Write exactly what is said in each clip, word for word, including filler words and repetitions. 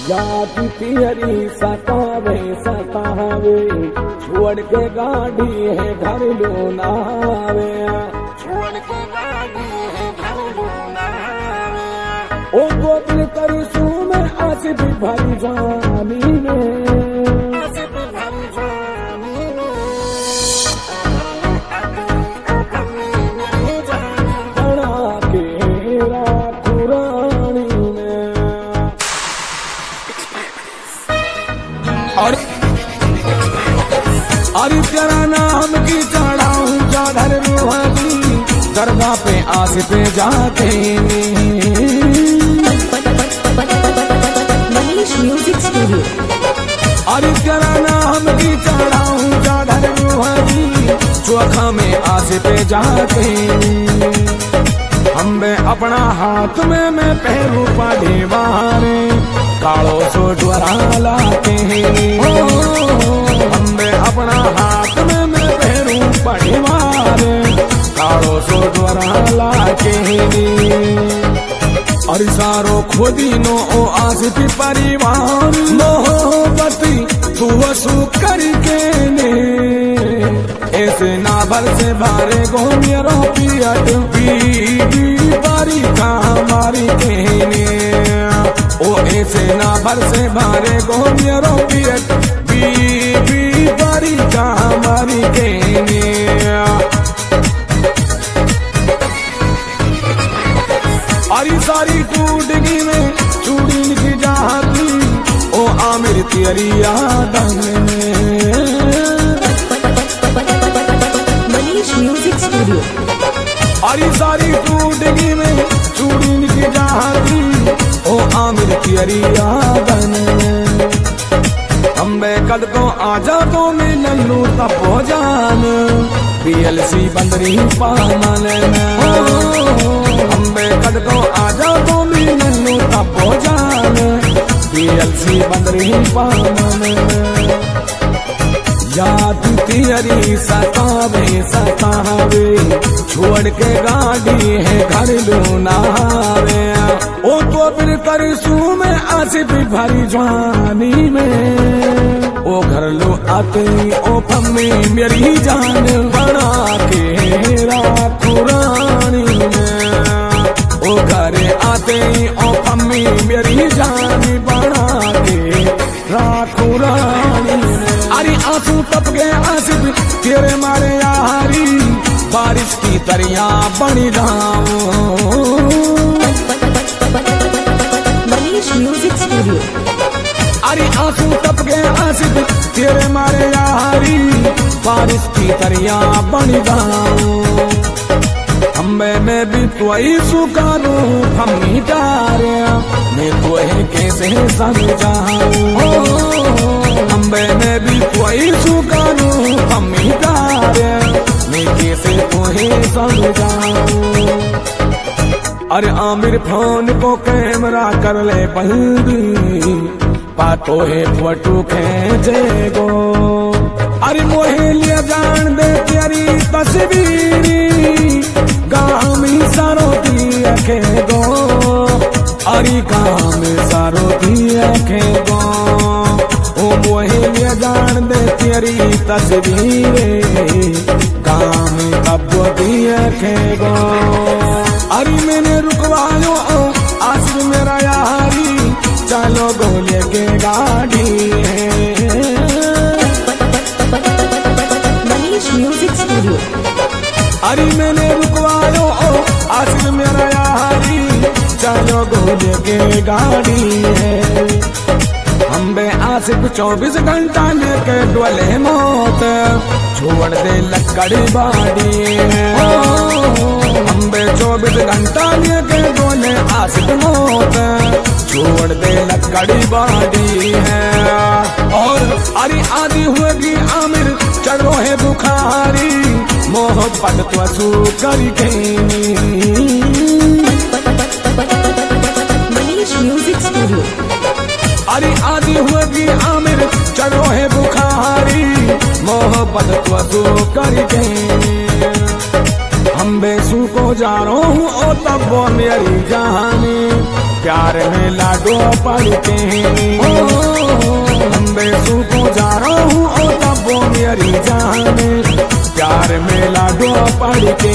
याद तेरी सतावे सतावे छोड़ के गाड़ी है घर लूनावे, छोड़ के गाड़ी है घर लूनावे। ओ तो दिल करी सू में आसिफ भरी जानी में, आसिफ भरी जानी में बड़ा केरा कुरानी में। और अरे तेरा नाम की चढ़ाऊं चादर रूहानी, दरगाह पे आसिफ पे जाते मनीष म्यूजिक स्टूडियो। अरे तेरा नाम की चढ़ाऊं चादर रूहानी, चौखा में आसिफ पे जाते। हम बे अपना हाथ में मैं पहरू पाढ़े बारे, कालो सो ज्वरा लाते हम बे अपना हाथ में मैं पहरू पाढ़े बारे, कालो सो ज्वरा लाते। और सारो खुदी नो ओ आसिफ परिवार मोहब्बती तू वसू करके ने, ऐसे नाभर से भारे गोमियरों पियट बीबी बारी का हमारी कहने। ओ ऐसे नाभर से भारे गोमियरों पियट बीबी बारी का हमारी कहने। अरी सारी टूटगी में चूड़ी की जाती, ओ आमिर तेरी याद में। Manish music studio. अरी सारी टूटगी में चूड़ी की जाती, ओ आमिर तेरी याद में। अम्बे कद को आजा तो मिलन लू तपो जान, पीएलसी बंदरी पामन में। अम्बे कद को आजा तो मिलन लू तपो जान, पीएलसी बंदरी पामन में। याद तेरी सतावे सतावे छोड़ के गाड़ी है घर लूनावे। ओ तो फिर कर सू में आसिफ भरी जवानी में, ओ घर लो आते ओ पम्मी मेरी जान बना के राखुरानी में। ओ घर आते ओ पम्मी मेरी जान बना के राखुरानी में। अरे आंसू टप गए आसिफ तेरे मारे यारी, बारिश की तरिया बनी जाऊं। Manish music studio. अरे आंसू टप गए आसिफ तेरे मारे यारी, बारिश की तरिया बनी जाऊं। अम्बे में भी तो ही सुकारू हमी तारे, मैं तो है कैसे समझाऊं। अम्बे में भी तो ही सुकारू हमी तारे, मैं कैसे तो है समझाऊं। अरे आमिर फोन को कैमरा कर ले बंदी, पातो है फोटो खींचे गो। अरे मोहे लिया जान दे तेरी तस्वीरी, गाँव में सारो दी रखे गो। अरे गाँव में सारो दी रखे गो। ओ मोहे लिया जान दे तेरी तस्वीरे, गाँव में कब दी रखे गो। अरे मैंने रुकवायो आसिफ मेरा यारी, चलो गोले के गाड़ी है। Manish music studio. अरे मैंने रुकवायो आसिफ मेरा यारी, चलो गोले के गाड़ी है। हम बे आसिफ चौबीस घंटा लेके डोले मौत, छोड़ दे लकड़ी बाड़ी है। हम बे चौबीस घंटा लेके डोले आसिफ मौत, छोड़ दे लकड़ी बाड़ी है। और अरे आदि हुएगी आमिर चढ़ो है बुखारी, मोहब्बत तो सू करके। Manish music studio. अरे आदि हुएगी आमिर चढ़ो है बुखारी, मोहब्बत तो सू करके। हम बेसू को जा रहा हूँ ओ तब वो मेरी जानी, प्यार में लाडो पड़ते हम बेसू को जा रहा हूँ और तब वो मेरी जाने प्यार में लाडो पड़ते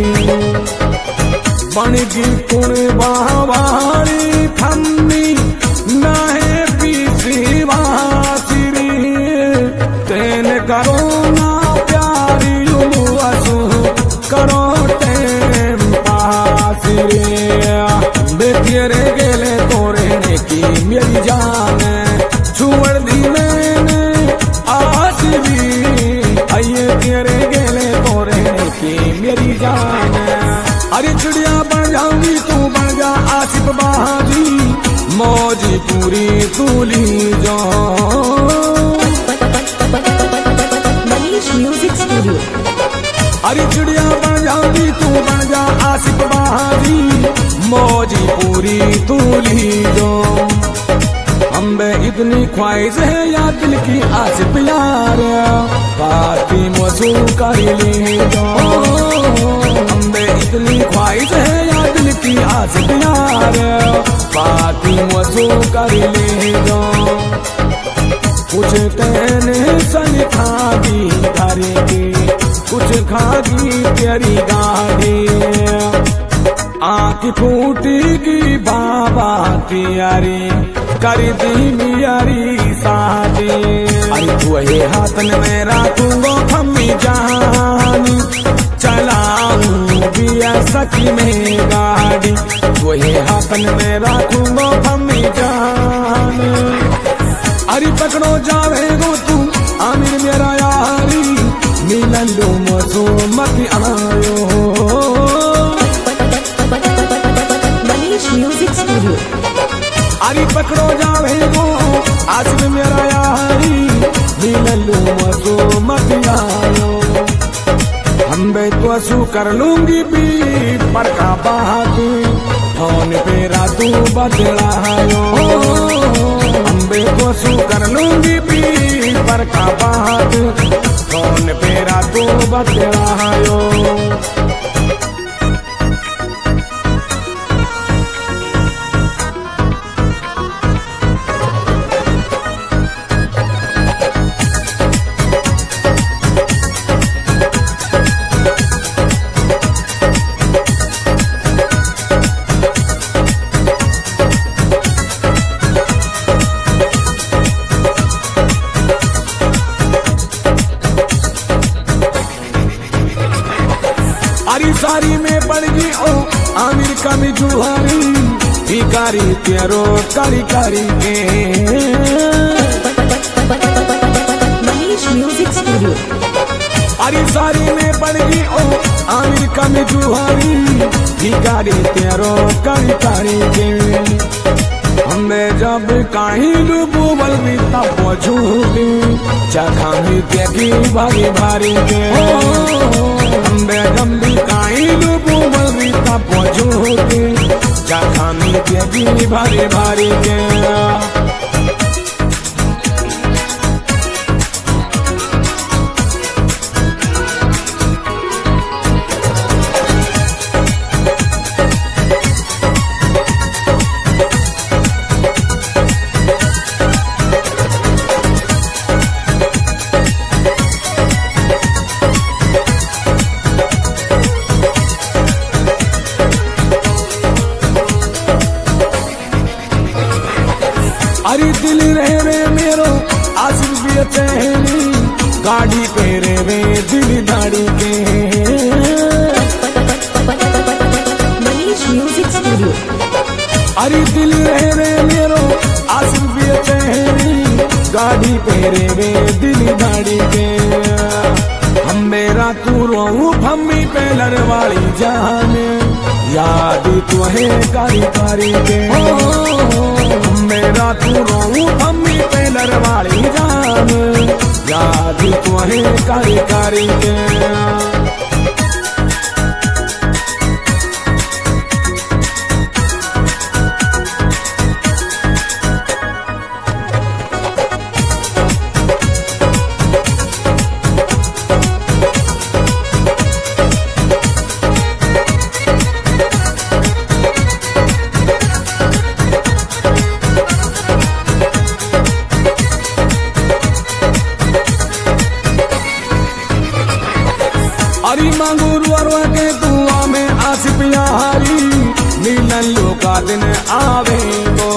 बनगी कुण बावारी थम्मी नाहे पीसी वासिरी तेन करो ना प्यारी असु करो टेम पासिरी बेतियरे गेले तोरे की मेरी जान छुड़ दी मैंने आस भी आइए तेरे गेले तोरे की मेरी जान अरे चिड़िया बन जाऊंगी तू बन जा आसिफ बहादी मौजी पूरी तूली जो मनीष म्यूजिक स्टूडियो। अरे चिड़िया बन जाऊंगी तू बन जा आसिफ बहादी मौजी पूरी तूली जो हम बे इतनी ख्वाहिश है या दिल की आस प्यार पाती मसू कर ले जो हम बे इतनी ख्वाहिश है या दिल की आस प्यार पाती मसू कर ले जो कुछ कहने सन खागी घरे की कुछ खागी तेरी गाड़ी आँख फूटेगी बाबा तियारी कर दी मियारी शादी अरे तुहे हाथन में राखूंगो थम्मी जानी चलाऊं बिया सखी में गाड़ी तुहे हाथन में राखूंगो थम्मी जानी अरे पकड़ो जावेगो तू आमिर मेरा यारी मिलन लो मसो मत आयो म्यूजिक स्टूडियो। अरे पकड़ो जावे वो आज में मेरा यारी मिलन लो मसो मत आयो हम बे तो असू कर लूंगी भी पर का बात फोन पे रातू बदलायो हम बे तो असू कर लूंगी भी पर का बात फोन पे रातू बदलायो अरे सारी में पड़ गई ओ आमिर का भी जुहारी भिकारी तेरो कारी कारी के मनीष म्यूजिक स्टूडियो। अरे सारी में पड़ गई ओ आमिर का भी जुहारी भिकारी तेरो कारी कारी के हमें जब कहीं डूबू बल्बी तब पहुँचूंगी चखानी देखी भारी भारी के हमें जब भी कहीं डूबू बल्बी तब पहुँचूंगी चखानी देखी भारी भारी के अरे दिल रे रे मेरो आसिफ भी चहनी गाड़ी पे रे रे दिल दाड़ी के मनीष म्यूजिक स्टूडियो। अरे दिल रे रे मेरो आसिफ भी चहनी गाड़ी पे रे रे दिल दाड़ी के हम मेरा तू रोऊं भम्मी पे लड़वाड़ी जाने याद तो है कारी कारी के मेरा तू रोऊं भम्मी पे लड़वाड़ी जान याद तो है कारी कारी के आवे गो।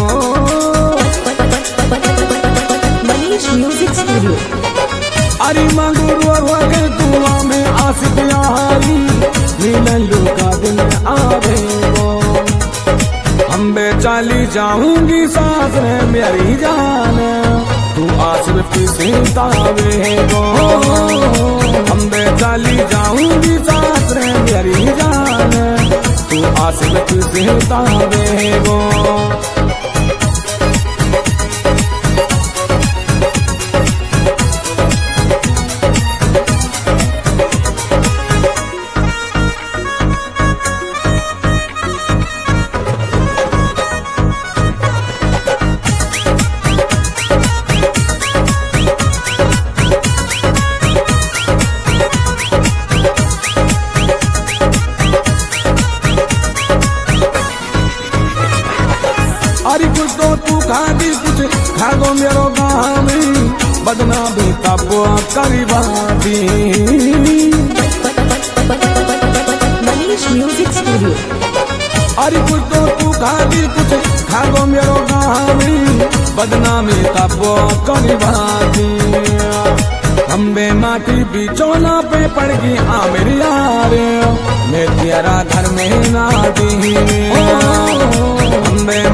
Manish Music Studio. अरे मंगुरुआ के कुआं में आशिक यारी मिललू का दिन आवे गो। अम्बे चाली जाऊंगी सास रे मेरी जान, तू आसिफ पीतावे गो। अम्बे चाली जाऊंगी सास रे मेरी जान, तू आसिफ पीतावे गो। अरे कुछ तो तू खाती कुछ खागो मेरो गाँव में, बदनामी तब करीबादी। Manish Music Studio. अरे कुछ तो तू खाती कुछ खागो मेरो गाँव में, बदनामी तब करीबादी। अम्बे माटी बिचौला पे पड़ गई आ मेरी यार, मैं तेरा घर में ना दी। अम्बे